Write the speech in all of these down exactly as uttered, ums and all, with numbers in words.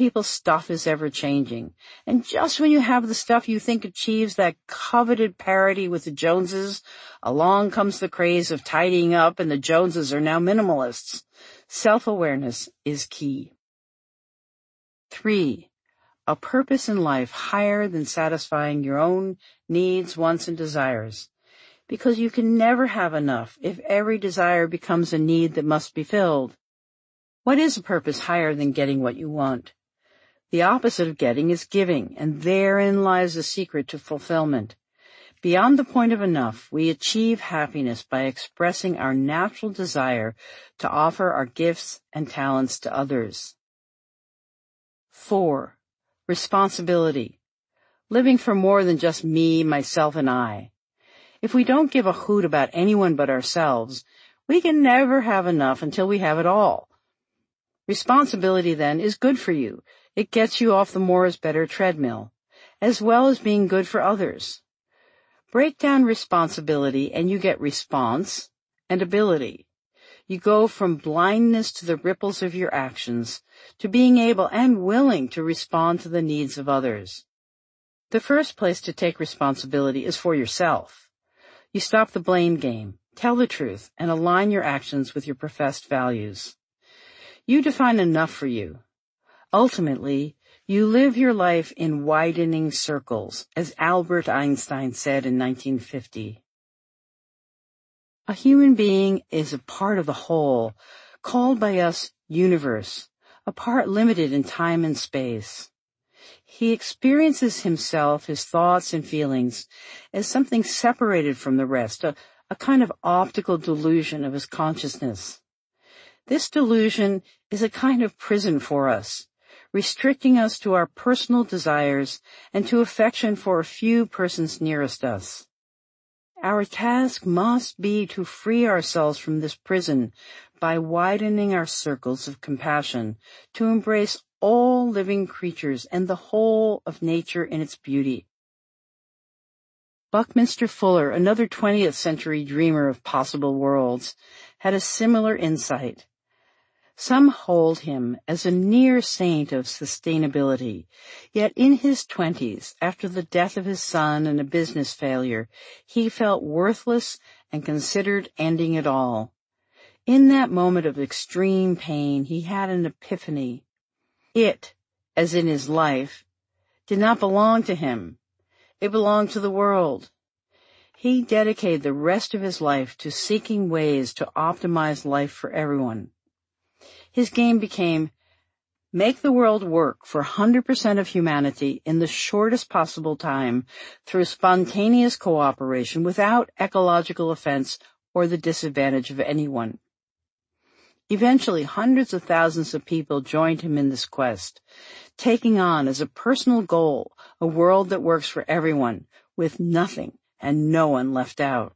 people's stuff is ever changing. And just when you have the stuff you think achieves that coveted parity with the Joneses, along comes the craze of tidying up and the Joneses are now minimalists. Self-awareness is key. Three, a purpose in life higher than satisfying your own needs, wants, and desires. Because you can never have enough if every desire becomes a need that must be filled. What is a purpose higher than getting what you want? The opposite of getting is giving, and therein lies the secret to fulfillment. Beyond the point of enough, we achieve happiness by expressing our natural desire to offer our gifts and talents to others. Four, responsibility. Living for more than just me, myself, and I. If we don't give a hoot about anyone but ourselves, we can never have enough until we have it all. Responsibility, then, is good for you. It gets you off the more is better treadmill, as well as being good for others. Break down responsibility and you get response and ability. You go from blindness to the ripples of your actions to being able and willing to respond to the needs of others. The first place to take responsibility is for yourself. You stop the blame game, tell the truth, and align your actions with your professed values. You define enough for you. Ultimately, you live your life in widening circles, as Albert Einstein said in nineteen fifty. A human being is a part of the whole, called by us universe, a part limited in time and space. He experiences himself, his thoughts and feelings, as something separated from the rest, a, a kind of optical delusion of his consciousness. This delusion is a kind of prison for us, restricting us to our personal desires and to affection for a few persons nearest us. Our task must be to free ourselves from this prison by widening our circles of compassion, to embrace all living creatures and the whole of nature in its beauty. Buckminster Fuller, another twentieth century dreamer of possible worlds, had a similar insight. Some hold him as a near saint of sustainability, yet in his twenties, after the death of his son and a business failure, he felt worthless and considered ending it all. In that moment of extreme pain, he had an epiphany. It, as in his life, did not belong to him. It belonged to the world. He dedicated the rest of his life to seeking ways to optimize life for everyone. His game became, make the world work for one hundred percent of humanity in the shortest possible time through spontaneous cooperation without ecological offense or the disadvantage of anyone. Eventually, hundreds of thousands of people joined him in this quest, taking on as a personal goal a world that works for everyone, with nothing and no one left out.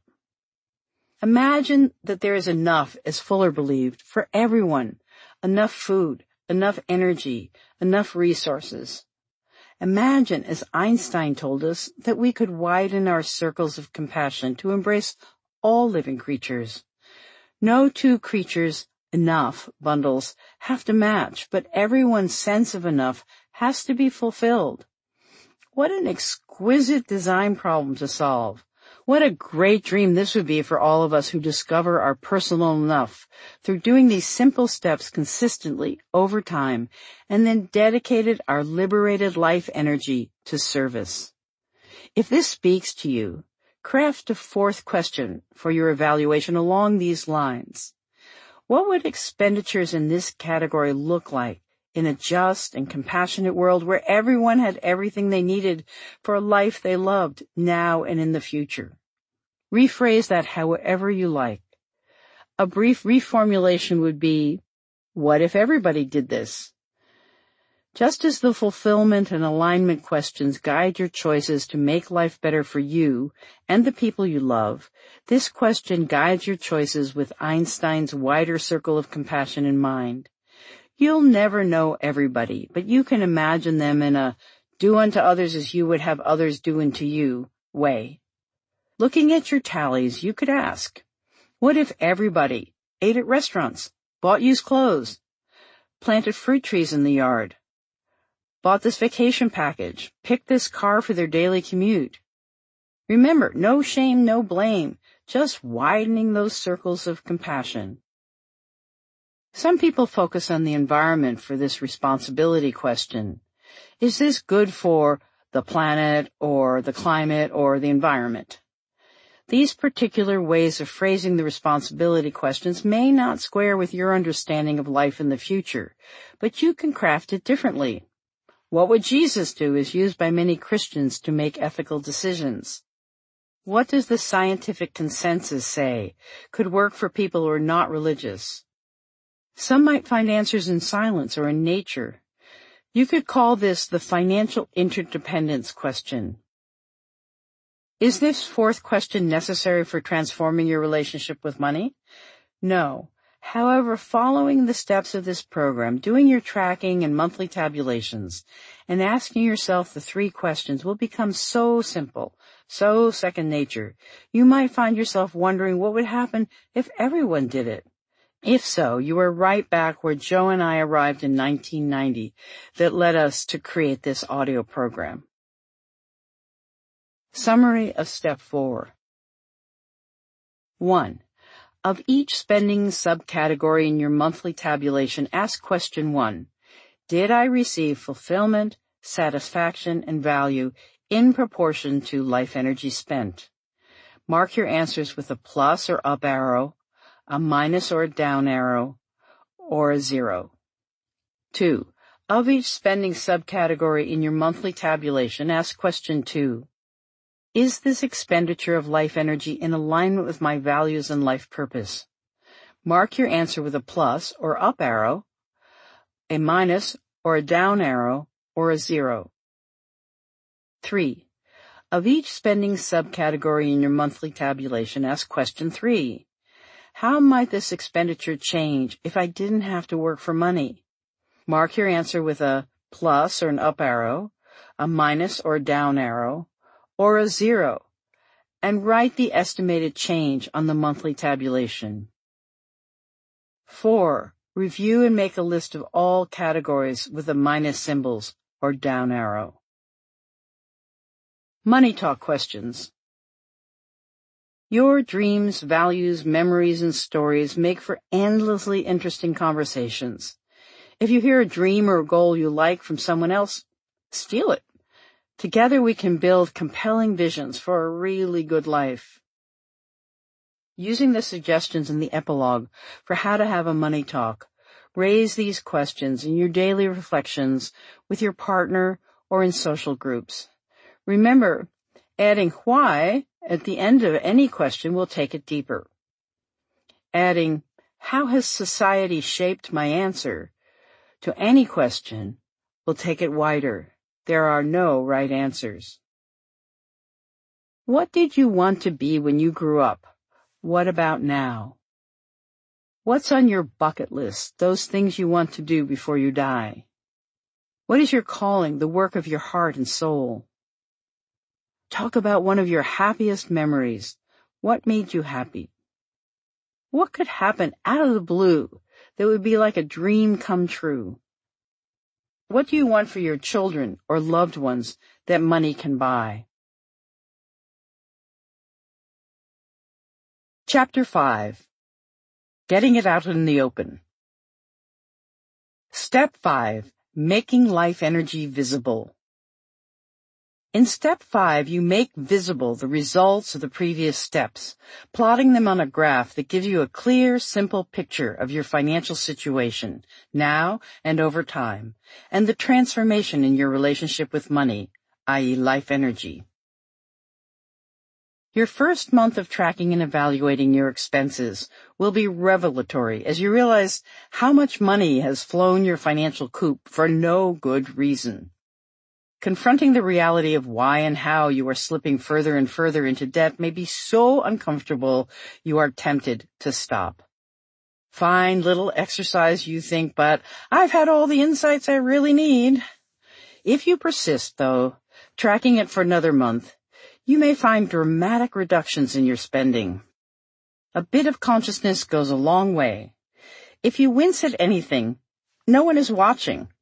Imagine that there is enough, as Fuller believed, for everyone, enough food, enough energy, enough resources. Imagine, as Einstein told us, that we could widen our circles of compassion to embrace all living creatures. No two creatures, enough bundles, have to match, but everyone's sense of enough has to be fulfilled. What an exquisite design problem to solve. What a great dream this would be for all of us who discover our personal enough through doing these simple steps consistently over time and then dedicated our liberated life energy to service. If this speaks to you, craft a fourth question for your evaluation along these lines. What would expenditures in this category look like in a just and compassionate world where everyone had everything they needed for a life they loved now and in the future? Rephrase that however you like. A brief reformulation would be, what if everybody did this? Just as the fulfillment and alignment questions guide your choices to make life better for you and the people you love, this question guides your choices with Einstein's wider circle of compassion in mind. You'll never know everybody, but you can imagine them in a do unto others as you would have others do unto you way. Looking at your tallies, you could ask, what if everybody ate at restaurants, bought used clothes, planted fruit trees in the yard, bought this vacation package, picked this car for their daily commute. Remember, no shame, no blame, just widening those circles of compassion. Some people focus on the environment for this responsibility question. Is this good for the planet or the climate or the environment? These particular ways of phrasing the responsibility questions may not square with your understanding of life in the future, but you can craft it differently. What would Jesus do is used by many Christians to make ethical decisions. What does the scientific consensus say could work for people who are not religious? Some might find answers in silence or in nature. You could call this the financial interdependence question. Is this fourth question necessary for transforming your relationship with money? No. However, following the steps of this program, doing your tracking and monthly tabulations, and asking yourself the three questions will become so simple, so second nature, you might find yourself wondering what would happen if everyone did it. If so, you are right back where Joe and I arrived in nineteen ninety that led us to create this audio program. Summary of Step four. one. Of each spending subcategory in your monthly tabulation, ask question one. Did I receive fulfillment, satisfaction, and value in proportion to life energy spent? Mark your answers with a plus or up arrow, a minus or a down arrow, or a zero. two. Of each spending subcategory in your monthly tabulation, ask question two. Is this expenditure of life energy in alignment with my values and life purpose? Mark your answer with a plus or up arrow, a minus or a down arrow, or a zero. three. Of each spending subcategory in your monthly tabulation, ask question three. How might this expenditure change if I didn't have to work for money? Mark your answer with a plus or an up arrow, a minus or a down arrow, or a zero, and write the estimated change on the monthly tabulation. four. Review and make a list of all categories with the minus symbols or down arrow. Money talk questions. Your dreams, values, memories, and stories make for endlessly interesting conversations. If you hear a dream or a goal you like from someone else, steal it. Together we can build compelling visions for a really good life. Using the suggestions in the epilogue for how to have a money talk, raise these questions in your daily reflections with your partner or in social groups. Remember, adding why at the end of any question will take it deeper. Adding, how has society shaped my answer to any question will take it wider. There are no right answers. What did you want to be when you grew up? What about now? What's on your bucket list, those things you want to do before you die? What is your calling, the work of your heart and soul? Talk about one of your happiest memories. What made you happy? What could happen out of the blue that would be like a dream come true? What do you want for your children or loved ones that money can buy? Chapter five. Getting it out in the open. Step five. Making life energy visible. In step five, you make visible the results of the previous steps, plotting them on a graph that gives you a clear, simple picture of your financial situation, now and over time, and the transformation in your relationship with money, that is life energy. Your first month of tracking and evaluating your expenses will be revelatory as you realize how much money has flown your financial coop for no good reason. Confronting the reality of why and how you are slipping further and further into debt may be so uncomfortable you are tempted to stop. Fine little exercise, you think, but I've had all the insights I really need. If you persist, though, tracking it for another month, you may find dramatic reductions in your spending. A bit of consciousness goes a long way. If you wince at anything, no one is watching.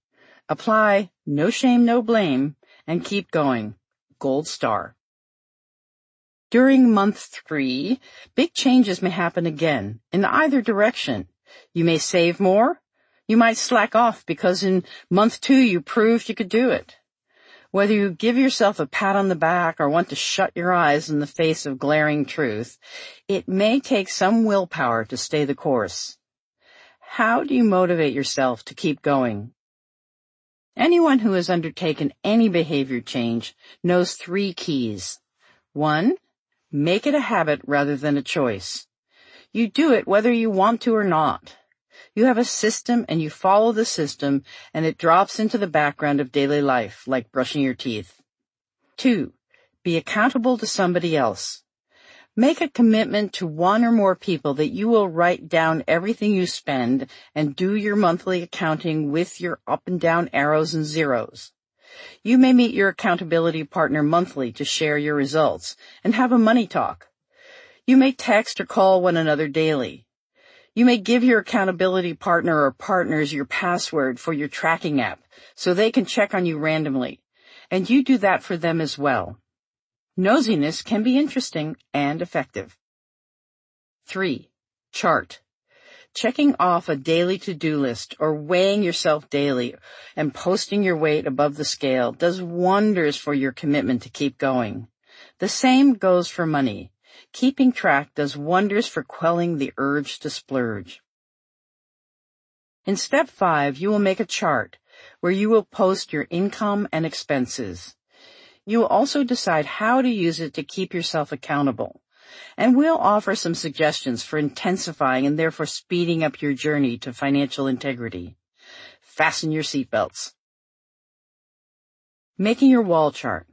Apply, no shame, no blame, and keep going. Gold star. During month three, big changes may happen again, in either direction. You may save more. You might slack off because in month two you proved you could do it. Whether you give yourself a pat on the back or want to shut your eyes in the face of glaring truth, it may take some willpower to stay the course. How do you motivate yourself to keep going? Anyone who has undertaken any behavior change knows three keys. One, make it a habit rather than a choice. You do it whether you want to or not. You have a system and you follow the system and it drops into the background of daily life like brushing your teeth. Two, be accountable to somebody else. Make a commitment to one or more people that you will write down everything you spend and do your monthly accounting with your up and down arrows and zeros. You may meet your accountability partner monthly to share your results and have a money talk. You may text or call one another daily. You may give your accountability partner or partners your password for your tracking app so they can check on you randomly, and you do that for them as well. Nosiness can be interesting and effective. Three, chart. Checking off a daily to-do list or weighing yourself daily and posting your weight above the scale does wonders for your commitment to keep going. The same goes for money. Keeping track does wonders for quelling the urge to splurge. In step five, you will make a chart where you will post your income and expenses. You will also decide how to use it to keep yourself accountable. And we'll offer some suggestions for intensifying and therefore speeding up your journey to financial integrity. Fasten your seatbelts. Making your wall chart.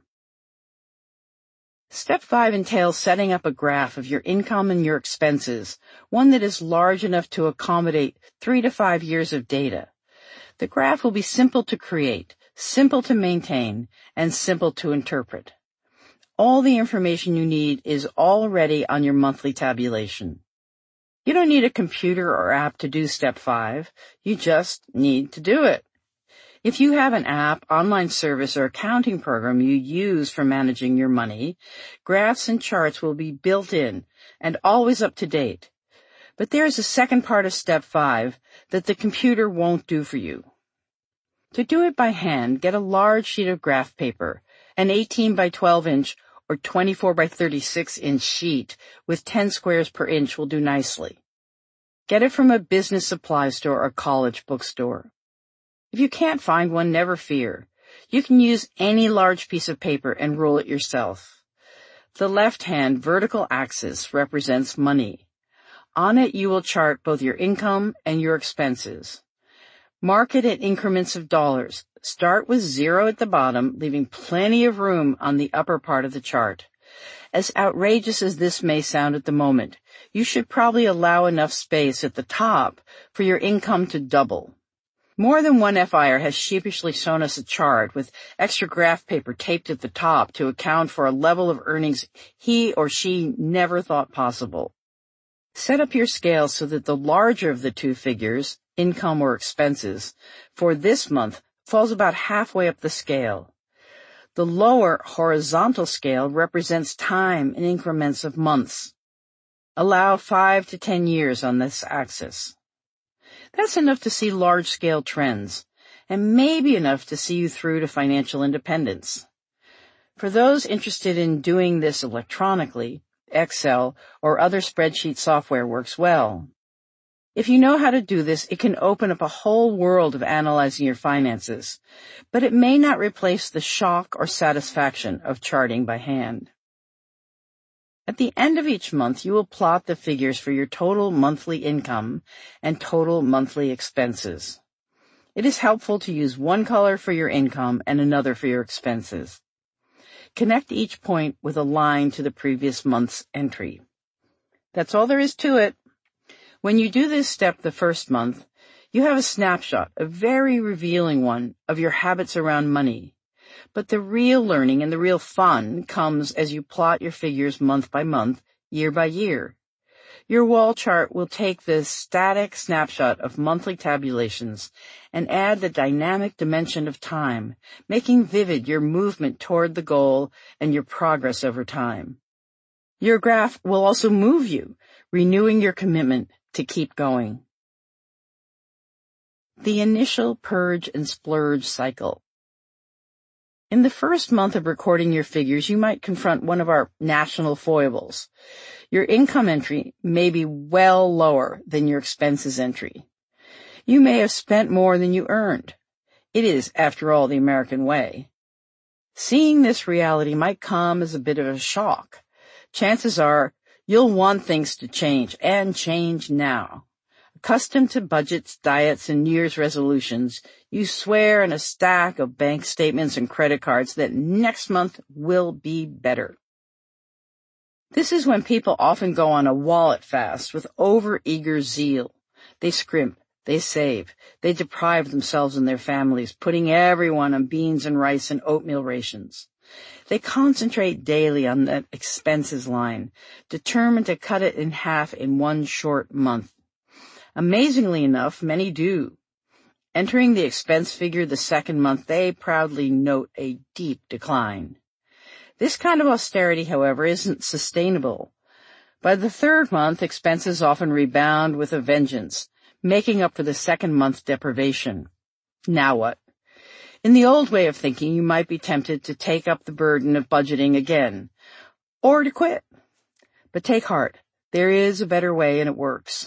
Step five entails setting up a graph of your income and your expenses, one that is large enough to accommodate three to five years of data. The graph will be simple to create, simple to maintain, and simple to interpret. All the information you need is already on your monthly tabulation. You don't need a computer or app to do step five. You just need to do it. If you have an app, online service, or accounting program you use for managing your money, graphs and charts will be built in and always up to date. But there is a second part of step five that the computer won't do for you. To do it by hand, get a large sheet of graph paper, an eighteen by twelve inch or twenty-four by thirty-six inch sheet with ten squares per inch will do nicely. Get it from a business supply store or college bookstore. If you can't find one, never fear. You can use any large piece of paper and rule it yourself. The left-hand vertical axis represents money. On it, you will chart both your income and your expenses. Mark it in increments of dollars. Start with zero at the bottom, leaving plenty of room on the upper part of the chart. As outrageous as this may sound at the moment, you should probably allow enough space at the top for your income to double. More than one F I R has sheepishly shown us a chart with extra graph paper taped at the top to account for a level of earnings he or she never thought possible. Set up your scale so that the larger of the two figures, income or expenses, for this month falls about halfway up the scale. The lower horizontal scale represents time in increments of months. Allow five to ten years on this axis. That's enough to see large-scale trends, and maybe enough to see you through to financial independence. For those interested in doing this electronically, Excel or other spreadsheet software works well. If you know how to do this, it can open up a whole world of analyzing your finances, but it may not replace the shock or satisfaction of charting by hand. At the end of each month, you will plot the figures for your total monthly income and total monthly expenses. It is helpful to use one color for your income and another for your expenses. Connect each point with a line to the previous month's entry. That's all there is to it. When you do this step the first month, you have a snapshot, a very revealing one, of your habits around money. But the real learning and the real fun comes as you plot your figures month by month, year by year. Your wall chart will take this static snapshot of monthly tabulations and add the dynamic dimension of time, making vivid your movement toward the goal and your progress over time. Your graph will also move you, renewing your commitment to keep going. The initial purge and splurge cycle. In the first month of recording your figures, you might confront one of our national foibles. Your income entry may be well lower than your expenses entry. You may have spent more than you earned. It is, after all, the American way. Seeing this reality might come as a bit of a shock. Chances are you'll want things to change, and change now. Accustomed to budgets, diets, and New Year's resolutions, you swear in a stack of bank statements and credit cards that next month will be better. This is when people often go on a wallet fast with over-eager zeal. They scrimp, they save, they deprive themselves and their families, putting everyone on beans and rice and oatmeal rations. They concentrate daily on that expenses line, determined to cut it in half in one short month. Amazingly enough, many do. Entering the expense figure the second month, they proudly note a deep decline. This kind of austerity, however, isn't sustainable. By the third month, expenses often rebound with a vengeance, making up for the second month deprivation. Now what? In the old way of thinking, you might be tempted to take up the burden of budgeting again, or to quit. But take heart, there is a better way and it works.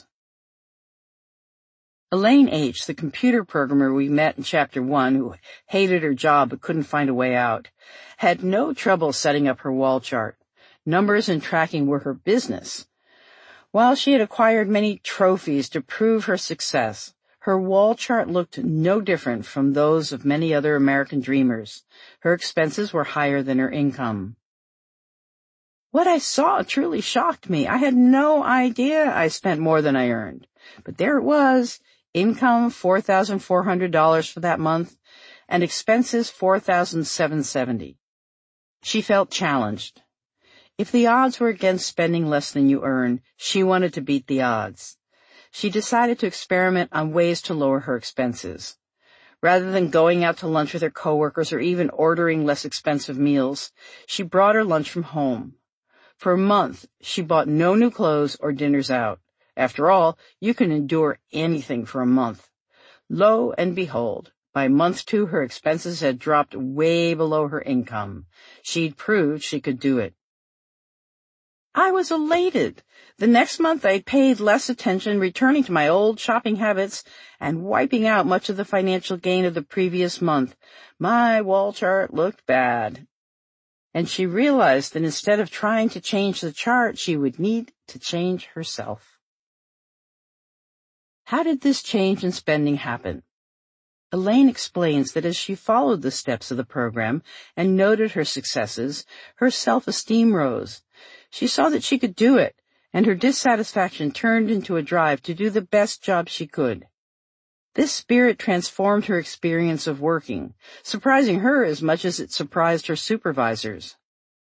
Elaine H., the computer programmer we met in Chapter one, who hated her job but couldn't find a way out, had no trouble setting up her wall chart. Numbers and tracking were her business. While she had acquired many trophies to prove her success, her wall chart looked no different from those of many other American dreamers. Her expenses were higher than her income. What I saw truly shocked me. I had no idea I spent more than I earned. But there it was. Income four thousand four hundred dollars for that month, and expenses four thousand seven hundred seventy dollars. She felt challenged. If the odds were against spending less than you earn, she wanted to beat the odds. She decided to experiment on ways to lower her expenses. Rather than going out to lunch with her coworkers or even ordering less expensive meals, she brought her lunch from home. For a month, she bought no new clothes or dinners out. After all, you can endure anything for a month. Lo and behold, by month two, her expenses had dropped way below her income. She'd proved she could do it. I was elated. The next month I paid less attention, returning to my old shopping habits and wiping out much of the financial gain of the previous month. My wall chart looked bad. And she realized that instead of trying to change the chart, she would need to change herself. How did this change in spending happen? Elaine explains that as she followed the steps of the program and noted her successes, her self-esteem rose. She saw that she could do it, and her dissatisfaction turned into a drive to do the best job she could. This spirit transformed her experience of working, surprising her as much as it surprised her supervisors.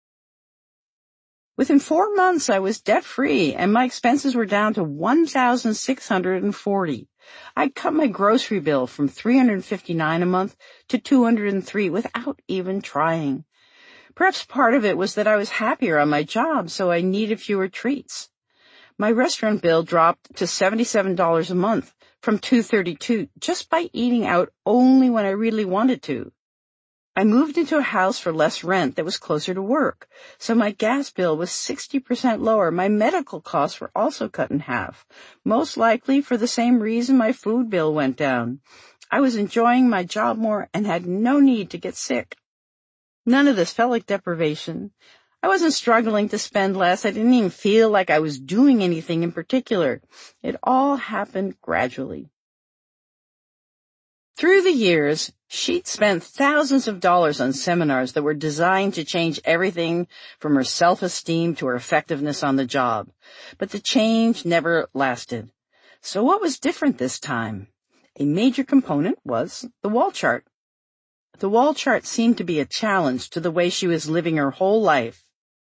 Within four months, I was debt-free, and my expenses were down to one thousand six hundred forty dollars. I'd cut my grocery bill from three hundred fifty-nine dollars a month to two hundred three dollars without even trying. Perhaps part of it was that I was happier on my job, so I needed fewer treats. My restaurant bill dropped to seventy-seven dollars a month from two hundred thirty-two dollars just by eating out only when I really wanted to. I moved into a house for less rent that was closer to work, so my gas bill was sixty percent lower. My medical costs were also cut in half. Most likely for the same reason my food bill went down. I was enjoying my job more and had no need to get sick. None of this felt like deprivation. I wasn't struggling to spend less. I didn't even feel like I was doing anything in particular. It all happened gradually. Through the years, she'd spent thousands of dollars on seminars that were designed to change everything from her self-esteem to her effectiveness on the job. But the change never lasted. So what was different this time? A major component was the wall chart. The wall chart seemed to be a challenge to the way she was living her whole life.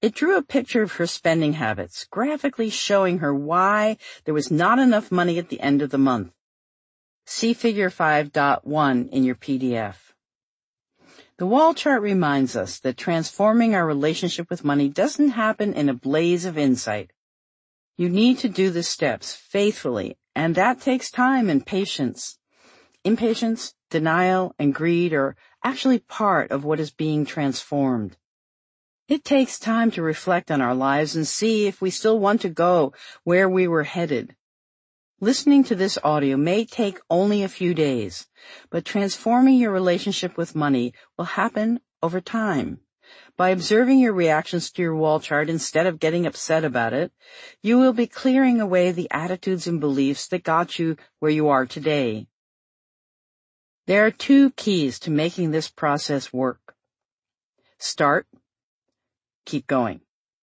It drew a picture of her spending habits, graphically showing her why there was not enough money at the end of the month. See Figure five point one in your P D F. The wall chart reminds us that transforming our relationship with money doesn't happen in a blaze of insight. You need to do the steps faithfully, and that takes time and patience. Impatience, denial, and greed are actually part of what is being transformed. It takes time to reflect on our lives and see if we still want to go where we were headed. Listening to this audio may take only a few days, but transforming your relationship with money will happen over time. By observing your reactions to your wall chart instead of getting upset about it, you will be clearing away the attitudes and beliefs that got you where you are today. There are two keys to making this process work. Start. Keep going.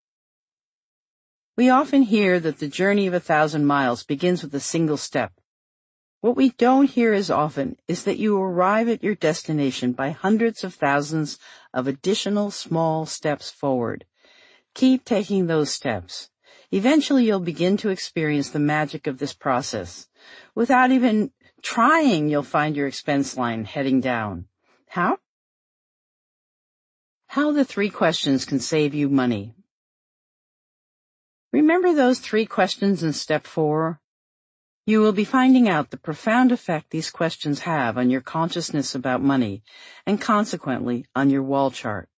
We often hear that the journey of a thousand miles begins with a single step. What we don't hear as often is that you arrive at your destination by hundreds of thousands of additional small steps forward. Keep taking those steps. Eventually you'll begin to experience the magic of this process. Without even trying, you'll find your expense line heading down. How? How the three questions can save you money. Remember those three questions in step four? You will be finding out the profound effect these questions have on your consciousness about money and consequently on your wall chart.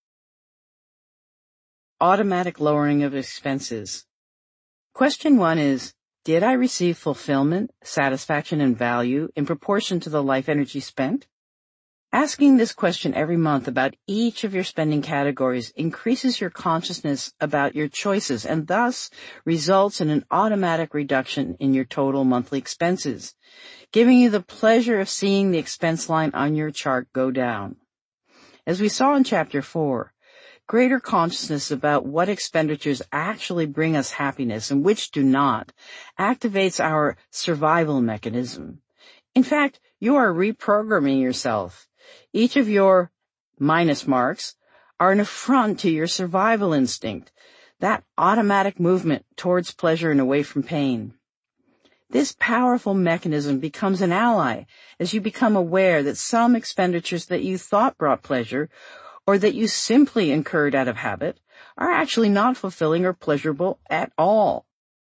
Automatic lowering of expenses. Question one is, did I receive fulfillment, satisfaction, and value in proportion to the life energy spent? Asking this question every month about each of your spending categories increases your consciousness about your choices and thus results in an automatic reduction in your total monthly expenses, giving you the pleasure of seeing the expense line on your chart go down. As we saw in Chapter four, greater consciousness about what expenditures actually bring us happiness and which do not activates our survival mechanism. In fact, you are reprogramming yourself. Each of your minus marks are an affront to your survival instinct, that automatic movement towards pleasure and away from pain. This powerful mechanism becomes an ally as you become aware that some expenditures that you thought brought pleasure or that you simply incurred out of habit are actually not fulfilling or pleasurable at all.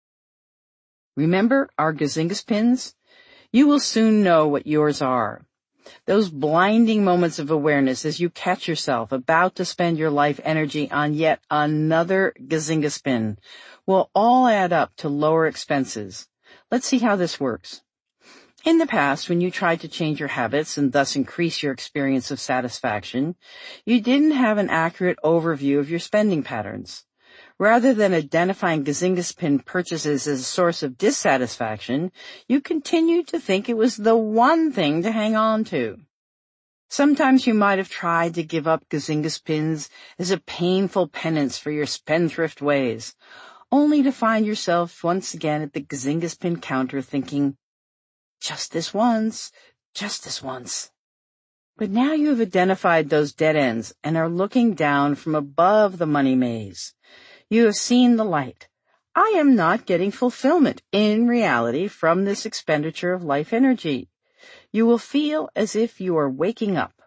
Remember our Gazingas pins? You will soon know what yours are. Those blinding moments of awareness as you catch yourself about to spend your life energy on yet another Gazinga spin will all add up to lower expenses. Let's see how this works. In the past, when you tried to change your habits and thus increase your experience of satisfaction, you didn't have an accurate overview of your spending patterns. Rather than identifying Gazingas pin purchases as a source of dissatisfaction, you continued to think it was the one thing to hang on to. Sometimes you might have tried to give up Gazingas pins as a painful penance for your spendthrift ways, only to find yourself once again at the Gazingas pin counter thinking, just this once, just this once. But now you have identified those dead ends and are looking down from above the money maze. You have seen the light. I am not getting fulfillment in reality from this expenditure of life energy. You will feel as if you are waking up.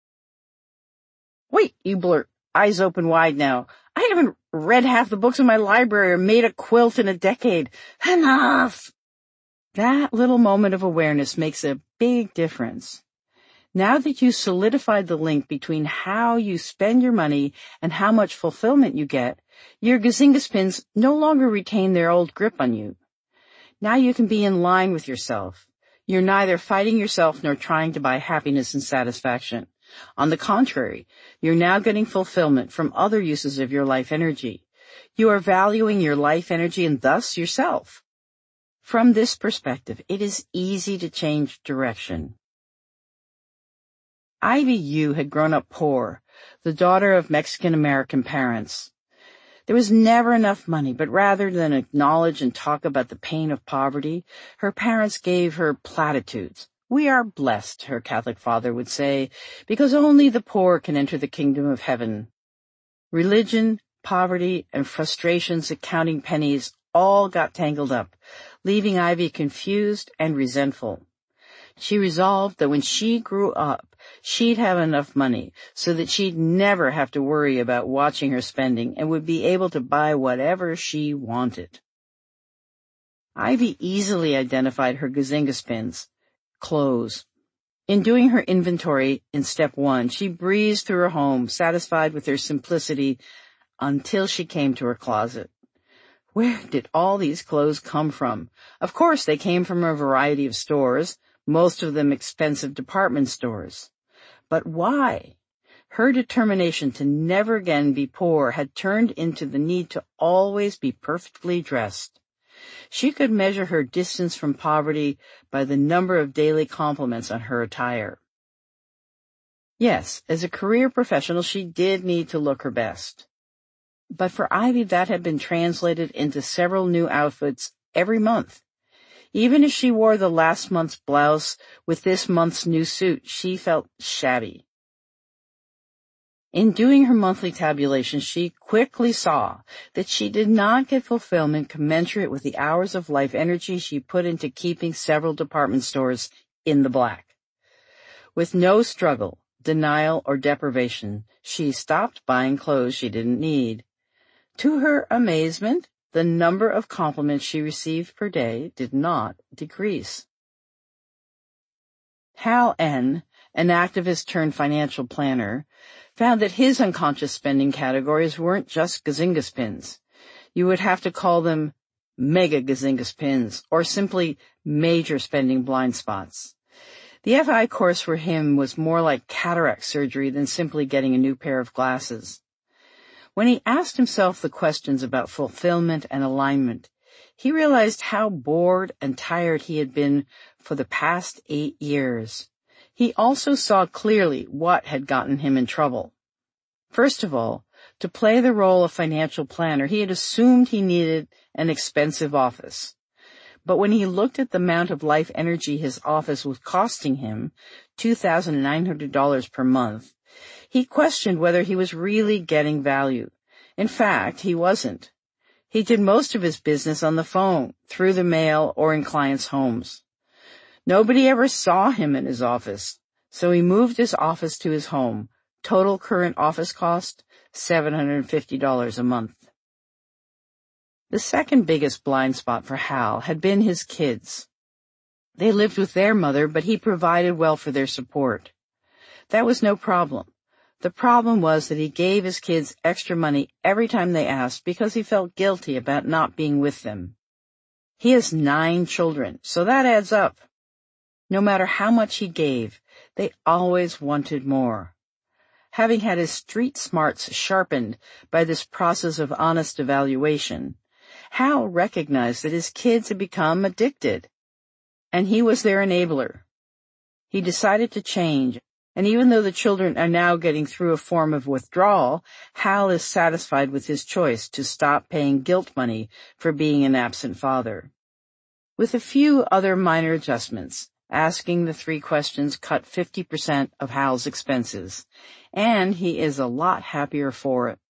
Wait, you blurt, eyes open wide now. I haven't read half the books in my library or made a quilt in a decade. Enough! That little moment of awareness makes a big difference. Now that you solidified the link between how you spend your money and how much fulfillment you get, your Gazingas pins no longer retain their old grip on you. Now you can be in line with yourself. You're neither fighting yourself nor trying to buy happiness and satisfaction. On the contrary, you're now getting fulfillment from other uses of your life energy. You are valuing your life energy and thus yourself. From this perspective, it is easy to change direction. Ivy Yu had grown up poor, the daughter of Mexican-American parents. There was never enough money, but rather than acknowledge and talk about the pain of poverty, her parents gave her platitudes. We are blessed, her Catholic father would say, because only the poor can enter the kingdom of heaven. Religion, poverty, and frustrations at counting pennies all got tangled up, leaving Ivy confused and resentful. She resolved that when she grew up, she'd have enough money so that she'd never have to worry about watching her spending and would be able to buy whatever she wanted. Ivy easily identified her Gazinga spins, clothes. In doing her inventory in step one, she breezed through her home, satisfied with her simplicity, until she came to her closet. Where did all these clothes come from? Of course, they came from a variety of stores, most of them expensive department stores. But why? Her determination to never again be poor had turned into the need to always be perfectly dressed. She could measure her distance from poverty by the number of daily compliments on her attire. Yes, as a career professional, she did need to look her best. But for Ivy, that had been translated into several new outfits every month. Even if she wore the last month's blouse with this month's new suit, she felt shabby. In doing her monthly tabulation, she quickly saw that she did not get fulfillment commensurate with the hours of life energy she put into keeping several department stores in the black. With no struggle, denial, or deprivation, she stopped buying clothes she didn't need. To her amazement, the number of compliments she received per day did not decrease. Hal N., an activist turned financial planner, found that his unconscious spending categories weren't just Gazinga spins. You would have to call them mega Gazinga spins, or simply major spending blind spots. The F I course for him was more like cataract surgery than simply getting a new pair of glasses. When he asked himself the questions about fulfillment and alignment, he realized how bored and tired he had been for the past eight years. He also saw clearly what had gotten him in trouble. First of all, to play the role of financial planner, he had assumed he needed an expensive office. But when he looked at the amount of life energy his office was costing him, two thousand nine hundred dollars per month, he questioned whether he was really getting value. In fact, he wasn't. He did most of his business on the phone, through the mail, or in clients' homes. Nobody ever saw him in his office, so he moved his office to his home. Total current office cost, seven hundred fifty dollars a month. The second biggest blind spot for Hal had been his kids. They lived with their mother, but he provided well for their support. That was no problem. The problem was that he gave his kids extra money every time they asked because he felt guilty about not being with them. He has nine children, so that adds up. No matter how much he gave, they always wanted more. Having had his street smarts sharpened by this process of honest evaluation, Hal recognized that his kids had become addicted, and he was their enabler. He decided to change, and even though the children are now getting through a form of withdrawal, Hal is satisfied with his choice to stop paying guilt money for being an absent father. With a few other minor adjustments, asking the three questions cut fifty percent of Hal's expenses, and he is a lot happier for it.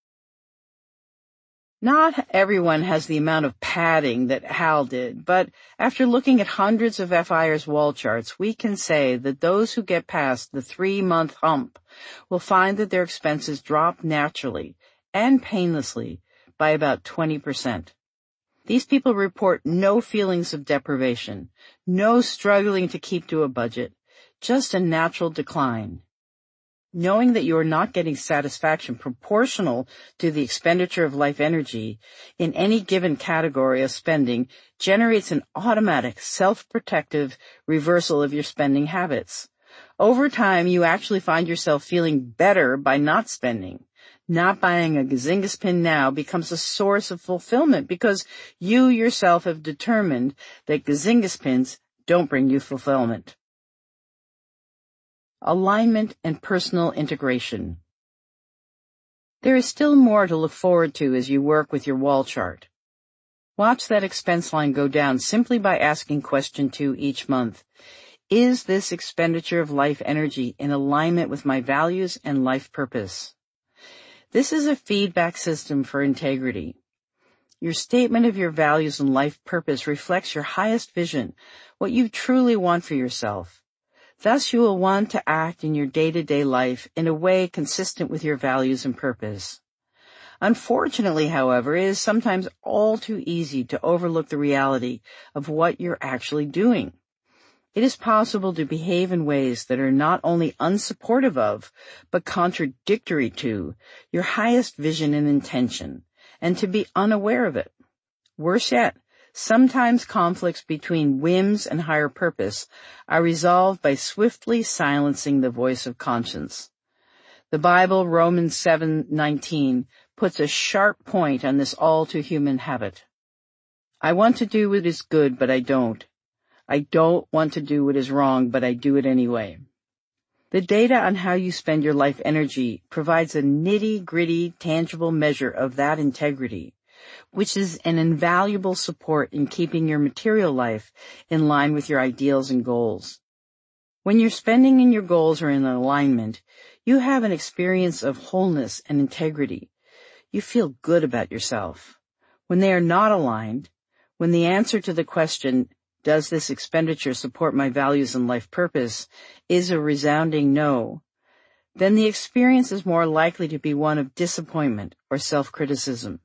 Not everyone has the amount of padding that Hal did, but after looking at hundreds of F I R's wall charts, we can say that those who get past the three-month hump will find that their expenses drop naturally and painlessly by about twenty percent. These people report no feelings of deprivation, no struggling to keep to a budget, just a natural decline. Knowing that you are not getting satisfaction proportional to the expenditure of life energy in any given category of spending generates an automatic, self-protective reversal of your spending habits. Over time, you actually find yourself feeling better by not spending. Not buying a Gazinga spin now becomes a source of fulfillment because you yourself have determined that Gazinga spins don't bring you fulfillment. Alignment and personal integration. There is still more to look forward to as you work with your wall chart. Watch that expense line go down simply by asking question two each month. Is this expenditure of life energy in alignment with my values and life purpose? This is a feedback system for integrity. Your statement of your values and life purpose reflects your highest vision, what you truly want for yourself. Thus, you will want to act in your day-to-day life in a way consistent with your values and purpose. Unfortunately, however, it is sometimes all too easy to overlook the reality of what you're actually doing. It is possible to behave in ways that are not only unsupportive of, but contradictory to, your highest vision and intention, and to be unaware of it. Worse yet, sometimes conflicts between whims and higher purpose are resolved by swiftly silencing the voice of conscience. The Bible, Romans seven nineteen, puts a sharp point on this all-too-human habit. I want to do what is good, but I don't. I don't want to do what is wrong, but I do it anyway. The data on how you spend your life energy provides a nitty-gritty, tangible measure of that integrity, which is an invaluable support in keeping your material life in line with your ideals and goals. When your spending and your goals are in alignment, you have an experience of wholeness and integrity. You feel good about yourself. When they are not aligned, when the answer to the question, does this expenditure support my values and life purpose, is a resounding no, then the experience is more likely to be one of disappointment or self-criticism.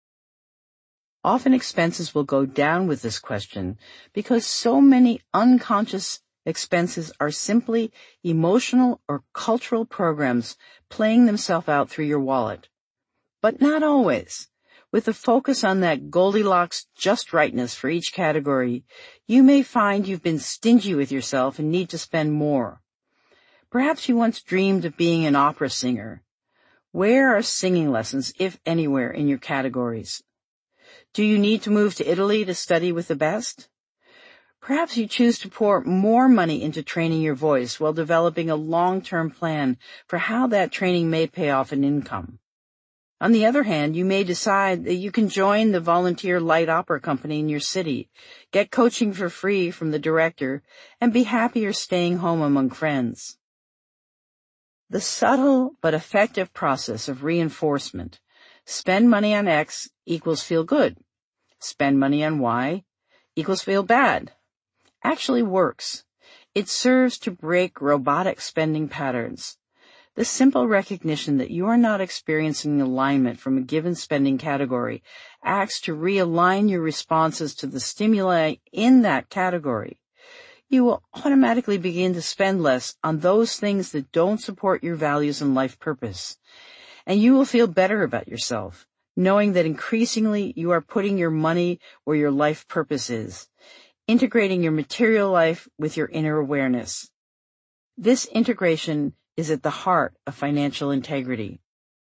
Often expenses will go down with this question because so many unconscious expenses are simply emotional or cultural programs playing themselves out through your wallet. But not always. With a focus on that Goldilocks just rightness for each category, you may find you've been stingy with yourself and need to spend more. Perhaps you once dreamed of being an opera singer. Where are singing lessons, if anywhere, in your categories? Do you need to move to Italy to study with the best? Perhaps you choose to pour more money into training your voice while developing a long-term plan for how that training may pay off in income. On the other hand, you may decide that you can join the volunteer light opera company in your city, get coaching for free from the director, and be happier staying home among friends. The subtle but effective process of reinforcement, spend money on X equals feel good, spend money on Y equals feel bad, actually works. It serves to break robotic spending patterns. The simple recognition that you are not experiencing alignment from a given spending category acts to realign your responses to the stimuli in that category. You will automatically begin to spend less on those things that don't support your values and life purpose. And you will feel better about yourself, knowing that increasingly you are putting your money where your life purpose is, integrating your material life with your inner awareness. This integration is at the heart of financial integrity.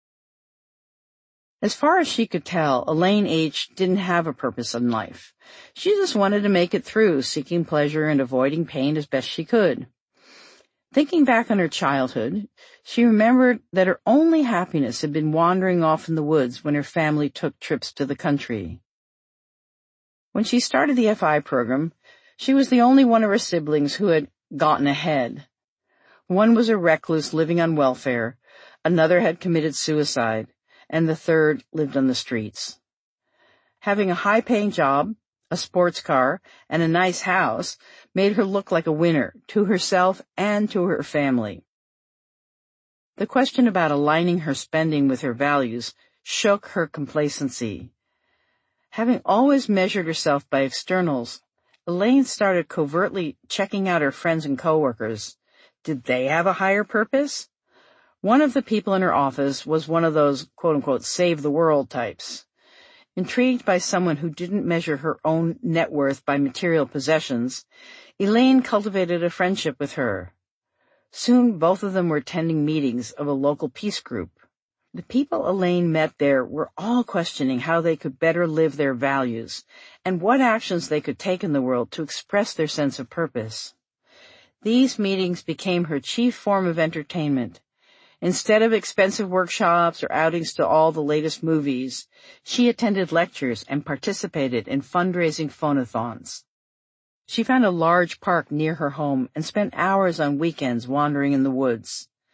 As far as she could tell, Elaine H. didn't have a purpose in life. She just wanted to make it through, seeking pleasure and avoiding pain as best she could. Thinking back on her childhood, she remembered that her only happiness had been wandering off in the woods when her family took trips to the country. When she started the F I program, she was the only one of her siblings who had gotten ahead. One was a recluse living on welfare, another had committed suicide, and the third lived on the streets. Having a high-paying job, a sports car, and a nice house made her look like a winner to herself and to her family. The question about aligning her spending with her values shook her complacency. Having always measured herself by externals, Elaine started covertly checking out her friends and coworkers. Did they have a higher purpose? One of the people in her office was one of those quote-unquote save the world types. Intrigued by someone who didn't measure her own net worth by material possessions, Elaine cultivated a friendship with her. Soon both of them were attending meetings of a local peace group. The people Elaine met there were all questioning how they could better live their values and what actions they could take in the world to express their sense of purpose. These meetings became her chief form of entertainment. Instead of expensive workshops or outings to all the latest movies, she attended lectures and participated in fundraising phonathons. She found a large park near her home and spent hours on weekends wandering in the woods.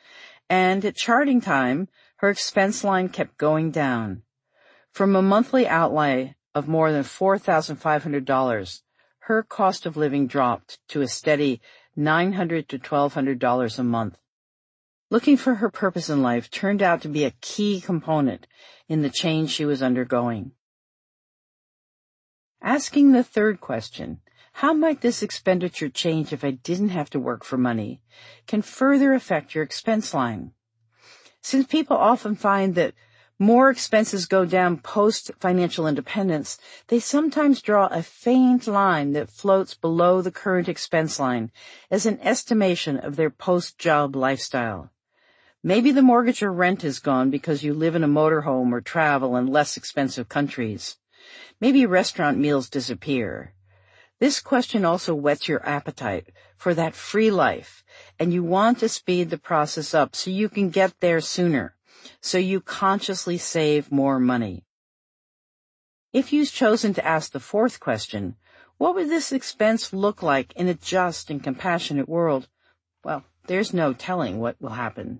and at charting time, her expense line kept going down. From a monthly outlay of more than four thousand five hundred dollars, her cost of living dropped to a steady nine hundred to twelve hundred dollars a month. Looking for her purpose in life turned out to be a key component in the change she was undergoing. Asking the third question, how might this expenditure change if I didn't have to work for money, can further affect your expense line. Since people often find that more expenses go down post-financial independence, they sometimes draw a faint line that floats below the current expense line as an estimation of their post-job lifestyle. Maybe the mortgage or rent is gone because you live in a motorhome or travel in less expensive countries. Maybe restaurant meals disappear. This question also whets your appetite for that free life, and you want to speed the process up so you can get there sooner, so you consciously save more money. If you've chosen to ask the fourth question, what would this expense look like in a just and compassionate world? Well, there's no telling what will happen.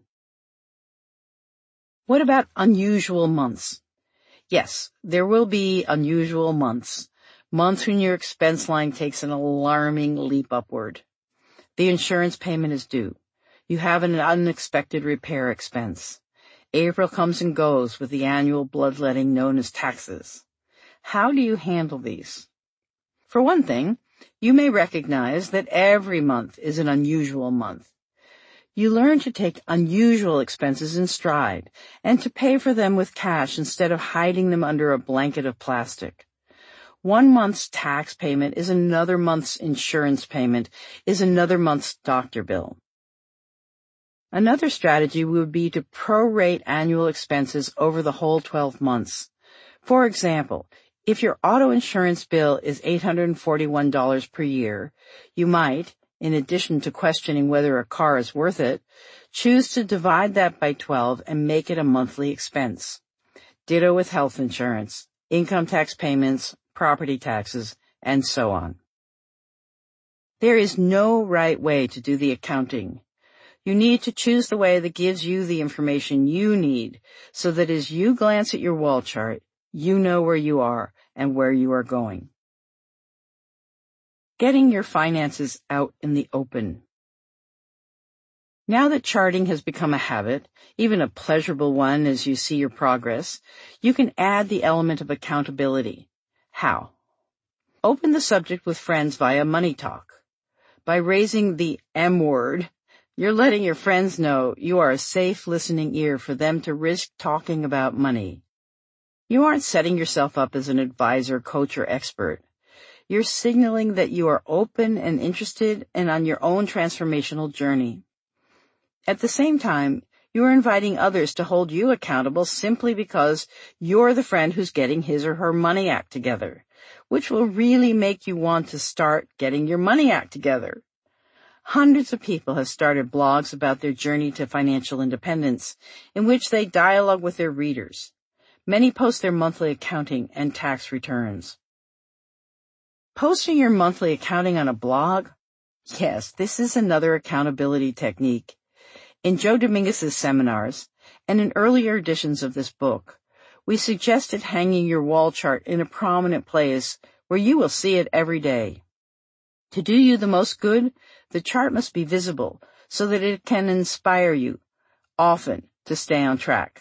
What about unusual months? Yes, there will be unusual months, months when your expense line takes an alarming leap upward. The insurance payment is due. You have an unexpected repair expense. April comes and goes with the annual bloodletting known as taxes. How do you handle these? For one thing, you may recognize that every month is an unusual month. You learn to take unusual expenses in stride and to pay for them with cash instead of hiding them under a blanket of plastic. One month's tax payment is another month's insurance payment, is another month's doctor bill. Another strategy would be to prorate annual expenses over the whole twelve months. For example, if your auto insurance bill is eight hundred forty-one dollars per year, you might, in addition to questioning whether a car is worth it, choose to divide that by twelve and make it a monthly expense. Ditto with health insurance, income tax payments, property taxes, and so on. There is no right way to do the accounting. You need to choose the way that gives you the information you need so that as you glance at your wall chart, you know where you are and where you are going. Getting your finances out in the open. Now that charting has become a habit, even a pleasurable one as you see your progress, you can add the element of accountability. How? Open the subject with friends via Money Talk. By raising the M word, you're letting your friends know you are a safe listening ear for them to risk talking about money. You aren't setting yourself up as an advisor, coach, or expert. You're signaling that you are open and interested and on your own transformational journey. At the same time, you are inviting others to hold you accountable simply because you're the friend who's getting his or her money act together, which will really make you want to start getting your money act together. Hundreds of people have started blogs about their journey to financial independence, in which they dialogue with their readers. Many post their monthly accounting and tax returns. Posting your monthly accounting on a blog? Yes, this is another accountability technique. In Joe Dominguez's seminars, and in earlier editions of this book, we suggested hanging your wall chart in a prominent place where you will see it every day. To do you the most good, the chart must be visible so that it can inspire you, often, to stay on track.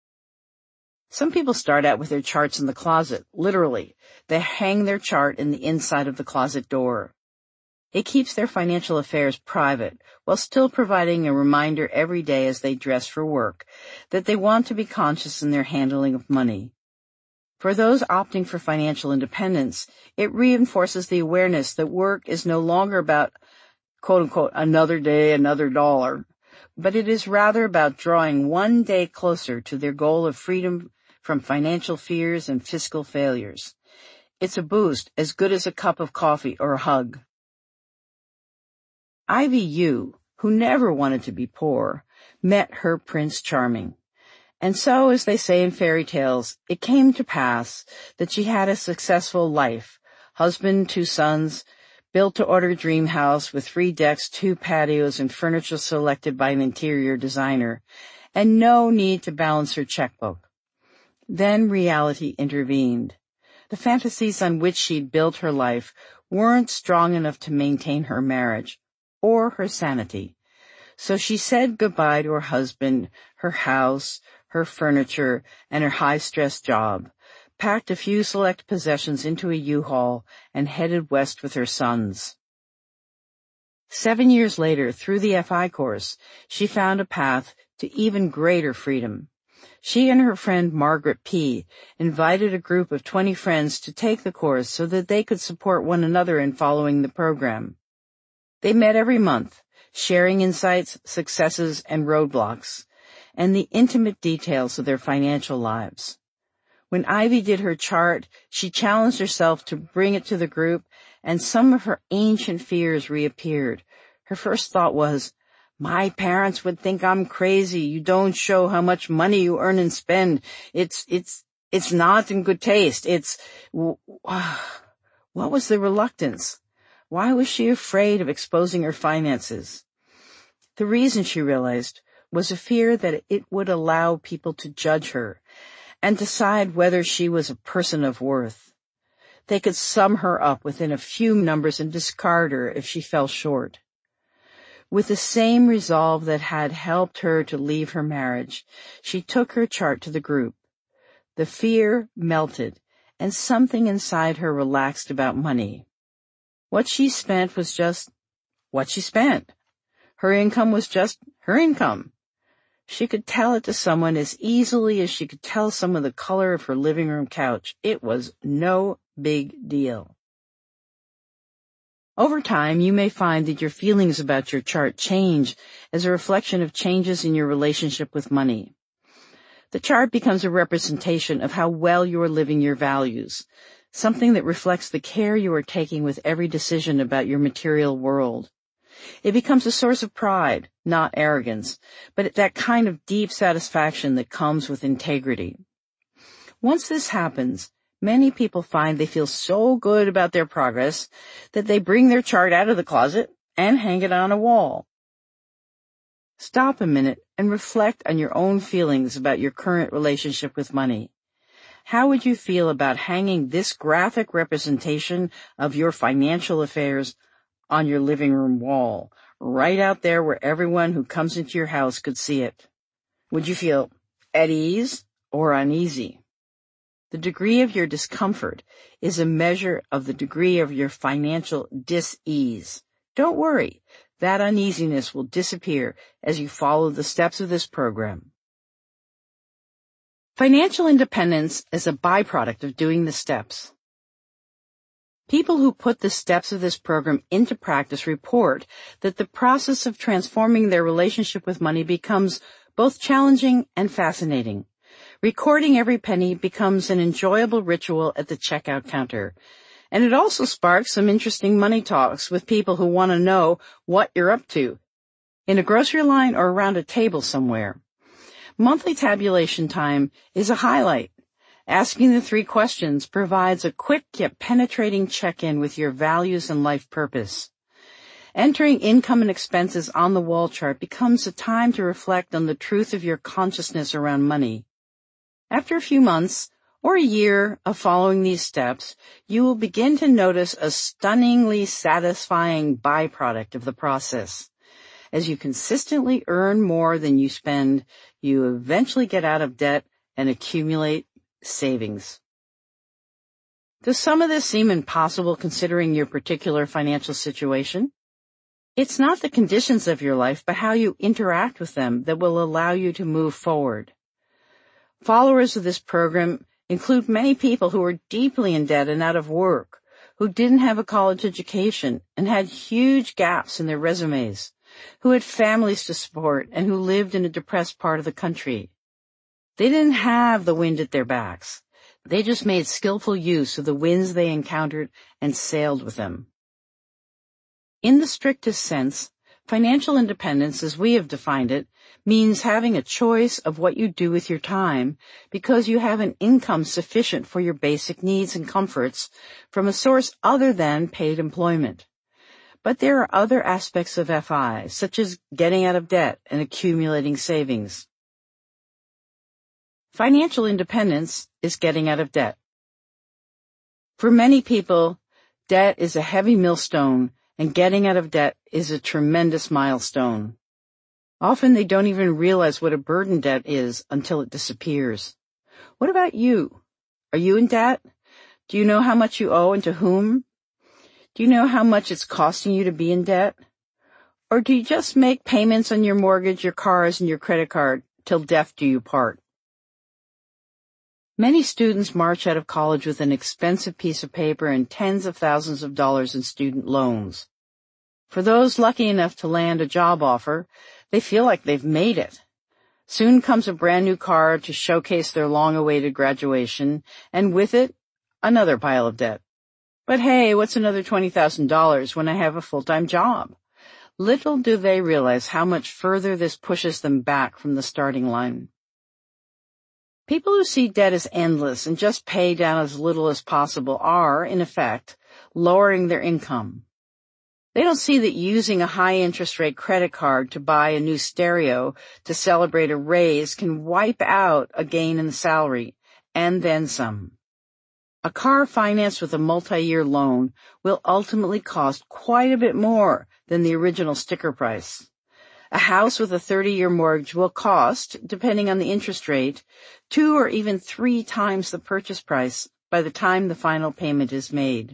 Some people start out with their charts in the closet, literally. They hang their chart in the inside of the closet door. It keeps their financial affairs private while still providing a reminder every day as they dress for work that they want to be conscious in their handling of money. For those opting for financial independence, it reinforces the awareness that work is no longer about, quote-unquote, another day, another dollar, but it is rather about drawing one day closer to their goal of freedom from financial fears and fiscal failures. It's a boost as good as a cup of coffee or a hug. Ivy Yu, who never wanted to be poor, met her Prince Charming. And so, as they say in fairy tales, it came to pass that she had a successful life, husband, two sons, built-to-order dream house with three decks, two patios, and furniture selected by an interior designer, and no need to balance her checkbook. Then reality intervened. The fantasies on which she'd built her life weren't strong enough to maintain her marriage or her sanity. So she said goodbye to her husband, her house, her furniture, and her high-stress job, packed a few select possessions into a U-Haul, and headed west with her sons. Seven years later, through the F I course, she found a path to even greater freedom. She and her friend Margaret P. invited a group of twenty friends to take the course so that they could support one another in following the program. They met every month, sharing insights, successes, and roadblocks, and the intimate details of their financial lives. When Ivy did her chart, she challenged herself to bring it to the group, and some of her ancient fears reappeared. Her first thought was, "My parents would think I'm crazy. You don't show how much money you earn and spend. It's, it's, it's not in good taste. It's..." What was the reluctance? Why was she afraid of exposing her finances? The reason, she realized, was a fear that it would allow people to judge her and decide whether she was a person of worth. They could sum her up within a few numbers and discard her if she fell short. With the same resolve that had helped her to leave her marriage, she took her chart to the group. The fear melted, and something inside her relaxed about money. What she spent was just what she spent. Her income was just her income. She could tell it to someone as easily as she could tell someone the color of her living room couch. It was no big deal. Over time, you may find that your feelings about your chart change as a reflection of changes in your relationship with money. The chart becomes a representation of how well you are living your values, something that reflects the care you are taking with every decision about your material world. It becomes a source of pride, not arrogance, but that kind of deep satisfaction that comes with integrity. Once this happens, many people find they feel so good about their progress that they bring their chart out of the closet and hang it on a wall. Stop a minute and reflect on your own feelings about your current relationship with money. How would you feel about hanging this graphic representation of your financial affairs on your living room wall, right out there where everyone who comes into your house could see it? Would you feel at ease or uneasy? The degree of your discomfort is a measure of the degree of your financial dis-ease. Don't worry, that uneasiness will disappear as you follow the steps of this program. Financial independence is a byproduct of doing the steps. People who put the steps of this program into practice report that the process of transforming their relationship with money becomes both challenging and fascinating. Recording every penny becomes an enjoyable ritual at the checkout counter, and it also sparks some interesting money talks with people who want to know what you're up to, in a grocery line or around a table somewhere. Monthly tabulation time is a highlight. Asking the three questions provides a quick yet penetrating check-in with your values and life purpose. Entering income and expenses on the wall chart becomes a time to reflect on the truth of your consciousness around money. After a few months or a year of following these steps, you will begin to notice a stunningly satisfying byproduct of the process. As you consistently earn more than you spend, you eventually get out of debt and accumulate savings. Does some of this seem impossible considering your particular financial situation? It's not the conditions of your life, but how you interact with them that will allow you to move forward. Followers of this program include many people who are deeply in debt and out of work, who didn't have a college education and had huge gaps in their resumes, who had families to support and who lived in a depressed part of the country. They didn't have the wind at their backs. They just made skillful use of the winds they encountered and sailed with them. In the strictest sense, financial independence, as we have defined it, means having a choice of what you do with your time because you have an income sufficient for your basic needs and comforts from a source other than paid employment. But there are other aspects of F I, such as getting out of debt and accumulating savings. Financial independence is getting out of debt. For many people, debt is a heavy millstone, and getting out of debt is a tremendous milestone. Often they don't even realize what a burden debt is until it disappears. What about you? Are you in debt? Do you know how much you owe and to whom? Do you know how much it's costing you to be in debt? Or do you just make payments on your mortgage, your cars, and your credit card till death do you part? Many students march out of college with an expensive piece of paper and tens of thousands of dollars in student loans. For those lucky enough to land a job offer, they feel like they've made it. Soon comes a brand new car to showcase their long-awaited graduation, and with it, another pile of debt. But hey, what's another twenty thousand dollars when I have a full-time job? Little do they realize how much further this pushes them back from the starting line. People who see debt as endless and just pay down as little as possible are, in effect, lowering their income. They don't see that using a high-interest rate credit card to buy a new stereo to celebrate a raise can wipe out a gain in the salary, and then some. A car financed with a multi-year loan will ultimately cost quite a bit more than the original sticker price. A house with a thirty-year mortgage will cost, depending on the interest rate, two or even three times the purchase price by the time the final payment is made.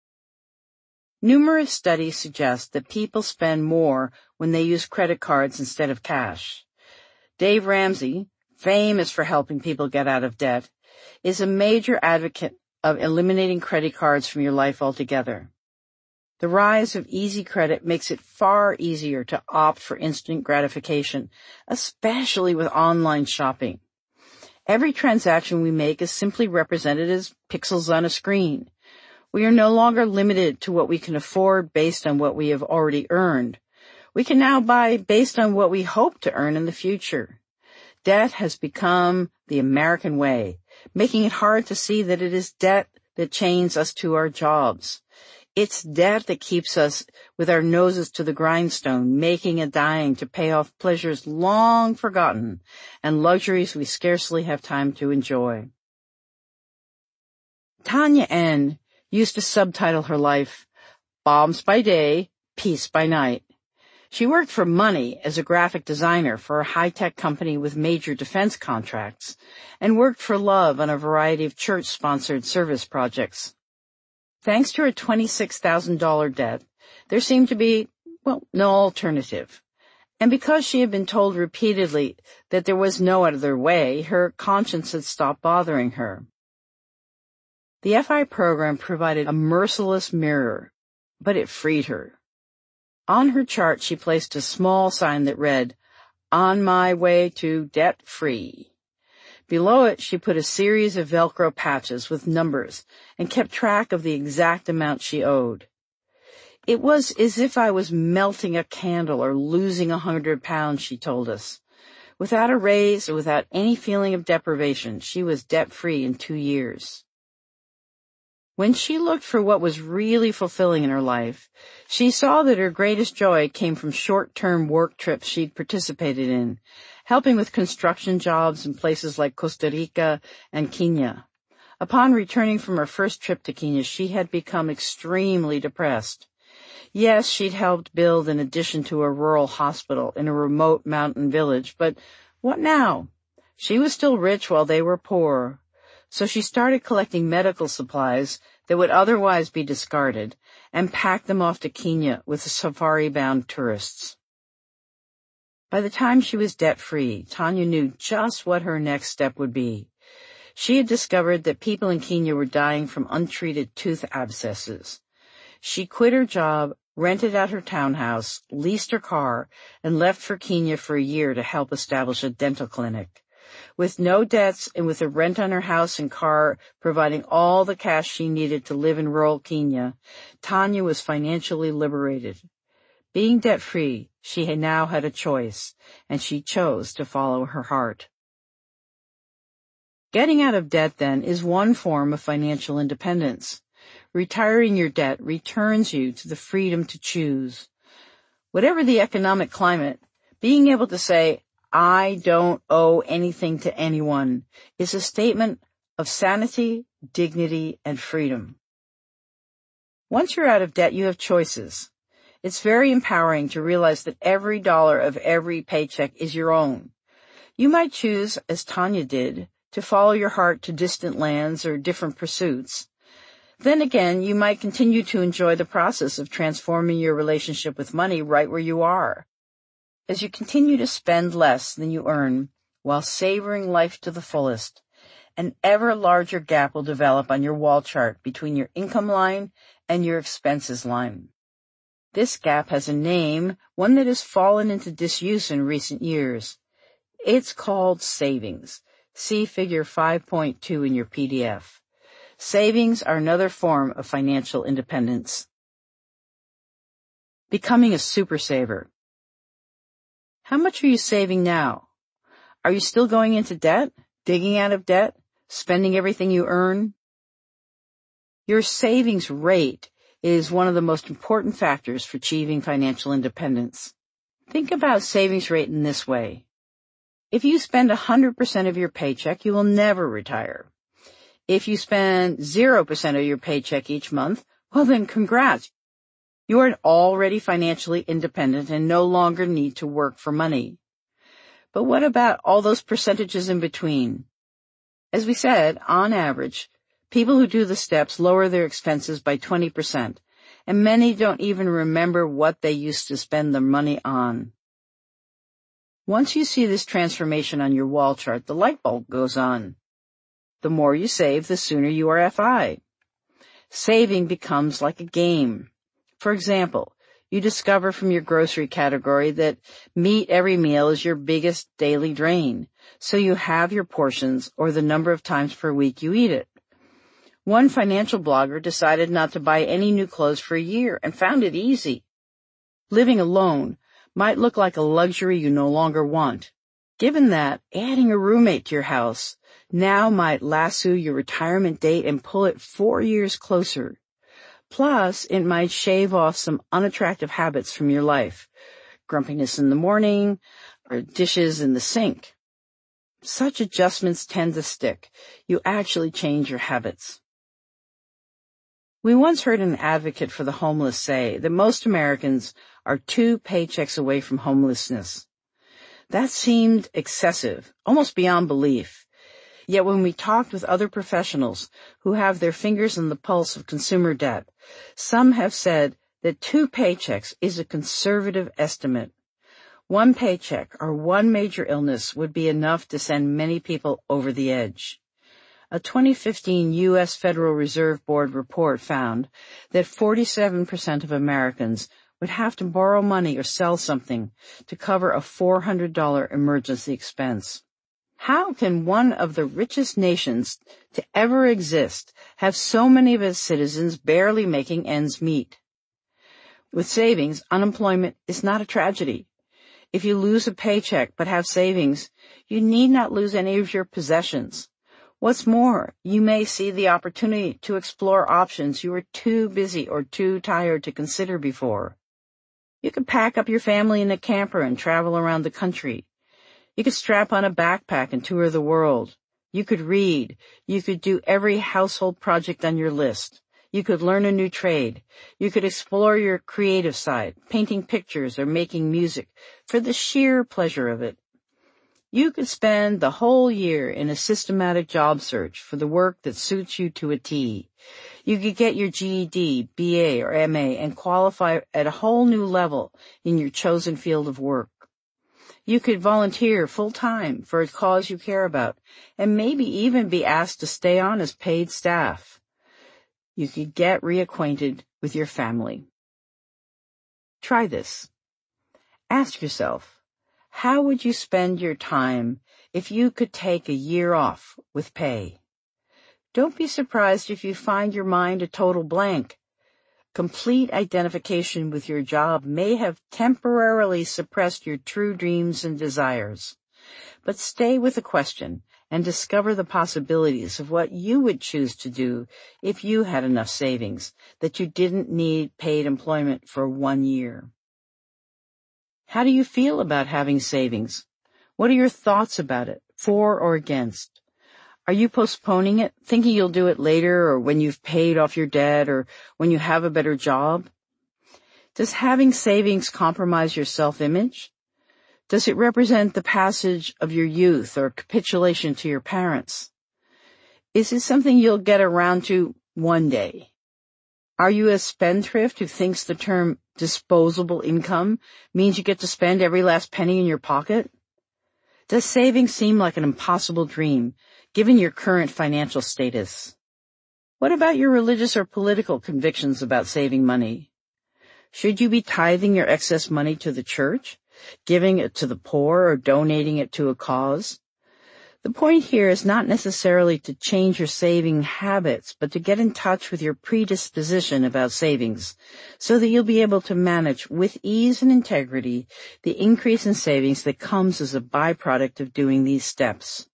Numerous studies suggest that people spend more when they use credit cards instead of cash. Dave Ramsey, famous for helping people get out of debt, is a major advocate of eliminating credit cards from your life altogether. The rise of easy credit makes it far easier to opt for instant gratification, especially with online shopping. Every transaction we make is simply represented as pixels on a screen. We are no longer limited to what we can afford based on what we have already earned. We can now buy based on what we hope to earn in the future. Debt has become the American way, making it hard to see that it is debt that chains us to our jobs. It's debt that keeps us with our noses to the grindstone, making and dying to pay off pleasures long forgotten and luxuries we scarcely have time to enjoy. Tanya N. used to subtitle her life, Bombs by Day, Peace by Night. She worked for money as a graphic designer for a high-tech company with major defense contracts, and worked for love on a variety of church-sponsored service projects. Thanks to her twenty-six thousand dollars debt, there seemed to be, well, no alternative. And because she had been told repeatedly that there was no other way, her conscience had stopped bothering her. The F I program provided a merciless mirror, but it freed her. On her chart, she placed a small sign that read, On my way to debt-free. Below it, she put a series of Velcro patches with numbers and kept track of the exact amount she owed. It was as if I was melting a candle or losing a hundred pounds, she told us. Without a raise or without any feeling of deprivation, she was debt-free in two years. When she looked for what was really fulfilling in her life, she saw that her greatest joy came from short-term work trips she'd participated in, helping with construction jobs in places like Costa Rica and Kenya. Upon returning from her first trip to Kenya, she had become extremely depressed. Yes, she'd helped build an addition to a rural hospital in a remote mountain village, but what now? She was still rich while they were poor. So she started collecting medical supplies that would otherwise be discarded and packed them off to Kenya with the safari-bound tourists. By the time she was debt-free, Tanya knew just what her next step would be. She had discovered that people in Kenya were dying from untreated tooth abscesses. She quit her job, rented out her townhouse, leased her car, and left for Kenya for a year to help establish a dental clinic. With no debts and with the rent on her house and car providing all the cash she needed to live in rural Kenya, Tanya was financially liberated. Being debt-free, she had now had a choice, and she chose to follow her heart. Getting out of debt, then, is one form of financial independence. Retiring your debt returns you to the freedom to choose. Whatever the economic climate, being able to say, I don't owe anything to anyone, is a statement of sanity, dignity, and freedom. Once you're out of debt, you have choices. It's very empowering to realize that every dollar of every paycheck is your own. You might choose, as Tanya did, to follow your heart to distant lands or different pursuits. Then again, you might continue to enjoy the process of transforming your relationship with money right where you are. As you continue to spend less than you earn while savoring life to the fullest, an ever larger gap will develop on your wall chart between your income line and your expenses line. This gap has a name, one that has fallen into disuse in recent years. It's called savings. See figure five point two in your P D F. Savings are another form of financial independence. Becoming a super saver. How much are you saving now? Are you still going into debt, digging out of debt, spending everything you earn? Your savings rate is one of the most important factors for achieving financial independence. Think about savings rate in this way. If you spend one hundred percent of your paycheck, you will never retire. If you spend zero percent of your paycheck each month, well then congrats. You are already financially independent and no longer need to work for money. But what about all those percentages in between? As we said, on average, people who do the steps lower their expenses by twenty percent, and many don't even remember what they used to spend their money on. Once you see this transformation on your wall chart, the light bulb goes on. The more you save, the sooner you are F I. Saving becomes like a game. For example, you discover from your grocery category that meat every meal is your biggest daily drain, so you have your portions or the number of times per week you eat it. One financial blogger decided not to buy any new clothes for a year and found it easy. Living alone might look like a luxury you no longer want. Given that, adding a roommate to your house now might lasso your retirement date and pull it four years closer. Plus, it might shave off some unattractive habits from your life, grumpiness in the morning or dishes in the sink. Such adjustments tend to stick. You actually change your habits. We once heard an advocate for the homeless say that most Americans are two paychecks away from homelessness. That seemed excessive, almost beyond belief. Yet when we talked with other professionals who have their fingers on the pulse of consumer debt, some have said that two paychecks is a conservative estimate. One paycheck or one major illness would be enough to send many people over the edge. A twenty fifteen U S Federal Reserve Board report found that forty-seven percent of Americans would have to borrow money or sell something to cover a four hundred dollars emergency expense. How can one of the richest nations to ever exist have so many of its citizens barely making ends meet? With savings, unemployment is not a tragedy. If you lose a paycheck but have savings, you need not lose any of your possessions. What's more, you may see the opportunity to explore options you were too busy or too tired to consider before. You could pack up your family in a camper and travel around the country. You could strap on a backpack and tour the world. You could read. You could do every household project on your list. You could learn a new trade. You could explore your creative side, painting pictures or making music, for the sheer pleasure of it. You could spend the whole year in a systematic job search for the work that suits you to a T. You could get your G E D, B A, or M A and qualify at a whole new level in your chosen field of work. You could volunteer full-time for a cause you care about and maybe even be asked to stay on as paid staff. You could get reacquainted with your family. Try this. Ask yourself, how would you spend your time if you could take a year off with pay? Don't be surprised if you find your mind a total blank. Complete identification with your job may have temporarily suppressed your true dreams and desires. But stay with the question, and discover the possibilities of what you would choose to do if you had enough savings that you didn't need paid employment for one year. How do you feel about having savings? What are your thoughts about it, for or against? Are you postponing it, thinking you'll do it later or when you've paid off your debt or when you have a better job? Does having savings compromise your self-image? Does it represent the passage of your youth or capitulation to your parents? Is it something you'll get around to one day? Are you a spendthrift who thinks the term disposable income means you get to spend every last penny in your pocket? Does saving seem like an impossible dream, given your current financial status? What about your religious or political convictions about saving money? Should you be tithing your excess money to the church, giving it to the poor, or donating it to a cause? The point here is not necessarily to change your saving habits, but to get in touch with your predisposition about savings, so that you'll be able to manage with ease and integrity the increase in savings that comes as a byproduct of doing these steps.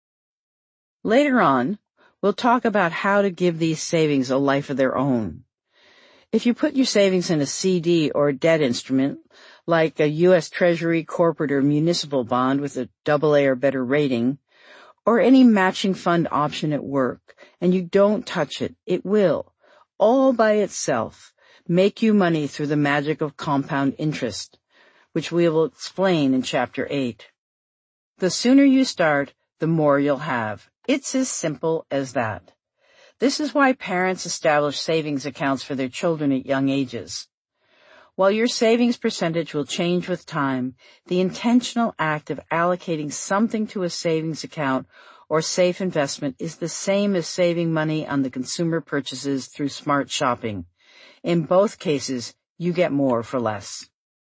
Later on, we'll talk about how to give these savings a life of their own. If you put your savings in a C D or a debt instrument, like a U S Treasury, corporate, or municipal bond with a double A or better rating, or any matching fund option at work, and you don't touch it, it will, all by itself, make you money through the magic of compound interest, which we will explain in Chapter eight. The sooner you start, the more you'll have. It's as simple as that. This is why parents establish savings accounts for their children at young ages. While your savings percentage will change with time, the intentional act of allocating something to a savings account or safe investment is the same as saving money on the consumer purchases through smart shopping. In both cases, you get more for less.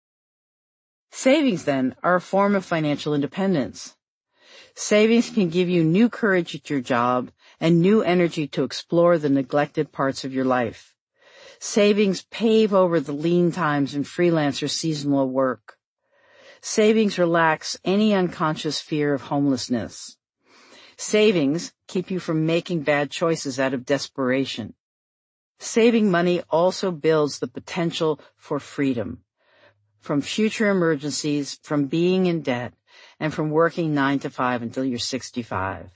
Savings, then, are a form of financial independence. Savings can give you new courage at your job and new energy to explore the neglected parts of your life. Savings pave over the lean times in freelance or seasonal work. Savings relax any unconscious fear of homelessness. Savings keep you from making bad choices out of desperation. Saving money also builds the potential for freedom, from future emergencies, from being in debt, and from working nine to five until you're sixty-five.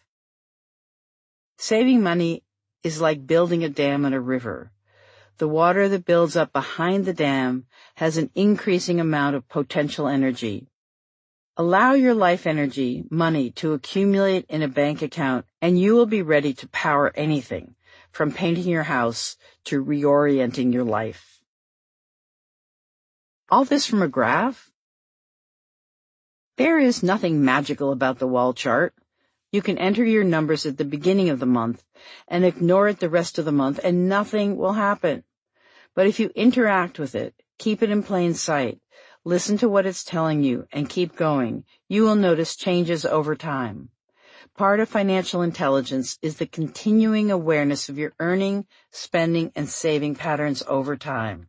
Saving money is like building a dam on a river. The water that builds up behind the dam has an increasing amount of potential energy. Allow your life energy, money, to accumulate in a bank account, and you will be ready to power anything, from painting your house to reorienting your life. All this from a graph? There is nothing magical about the wall chart. You can enter your numbers at the beginning of the month and ignore it the rest of the month, and nothing will happen. But if you interact with it, keep it in plain sight, listen to what it's telling you, and keep going, you will notice changes over time. Part of financial intelligence is the continuing awareness of your earning, spending, and saving patterns over time.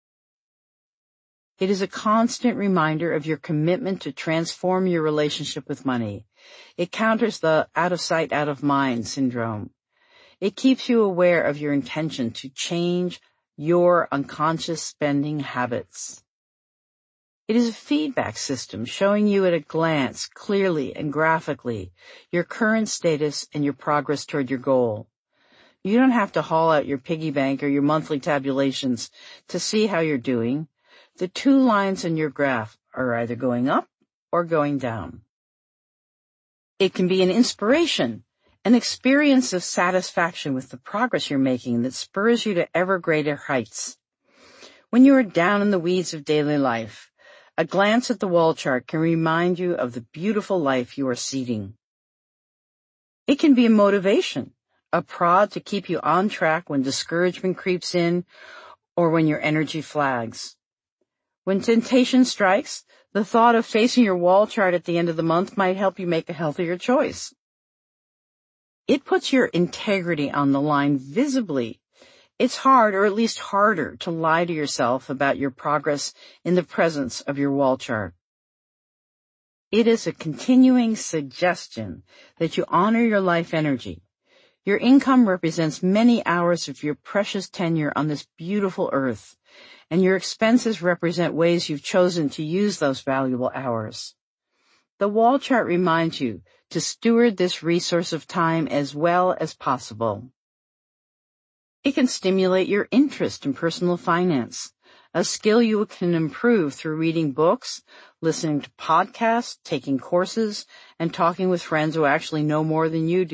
It is a constant reminder of your commitment to transform your relationship with money. It counters the out-of-sight, out-of-mind syndrome. It keeps you aware of your intention to change your unconscious spending habits. It is a feedback system showing you at a glance, clearly and graphically, your current status and your progress toward your goal. You don't have to haul out your piggy bank or your monthly tabulations to see how you're doing. The two lines in your graph are either going up or going down. It can be an inspiration, an experience of satisfaction with the progress you're making that spurs you to ever greater heights. When you are down in the weeds of daily life, a glance at the wall chart can remind you of the beautiful life you are seeding. It can be a motivation, a prod to keep you on track when discouragement creeps in or when your energy flags. When temptation strikes, the thought of facing your wall chart at the end of the month might help you make a healthier choice. It puts your integrity on the line visibly. It's hard, or at least harder, to lie to yourself about your progress in the presence of your wall chart. It is a continuing suggestion that you honor your life energy. Your income represents many hours of your precious tenure on this beautiful earth, and your expenses represent ways you've chosen to use those valuable hours. The wall chart reminds you to steward this resource of time as well as possible. It can stimulate your interest in personal finance, a skill you can improve through reading books, listening to podcasts, taking courses, and talking with friends who actually know more than you do.